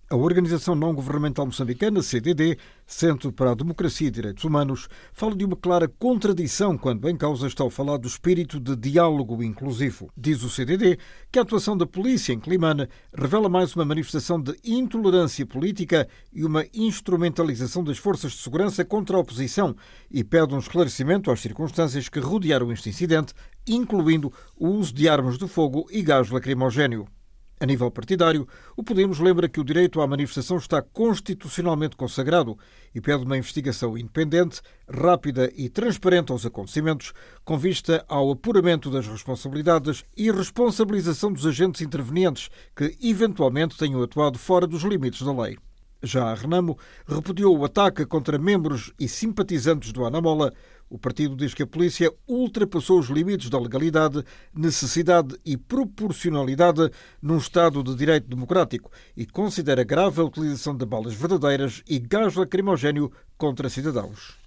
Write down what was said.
A Organização Não-Governamental Moçambicana, CDD, Centro para a Democracia e Direitos Humanos, fala de uma clara contradição quando em causa está a falar do espírito de diálogo inclusivo. Diz o CDD que a atuação da polícia em Climane revela mais uma manifestação de intolerância política e uma instrumentalização das forças de segurança contra a oposição e pede um esclarecimento às circunstâncias que rodearam este incidente, incluindo o uso de armas de fogo e gás lacrimogéneo. A nível partidário, o Podemos lembra que o direito à manifestação está constitucionalmente consagrado e pede uma investigação independente, rápida e transparente aos acontecimentos, com vista ao apuramento das responsabilidades e responsabilização dos agentes intervenientes que, eventualmente, tenham atuado fora dos limites da lei. Já a Renamo repudiou o ataque contra membros e simpatizantes do Anamola. O partido diz que a polícia ultrapassou os limites da legalidade, necessidade e proporcionalidade num Estado de direito democrático e considera grave a utilização de balas verdadeiras e gás lacrimogéneo contra cidadãos.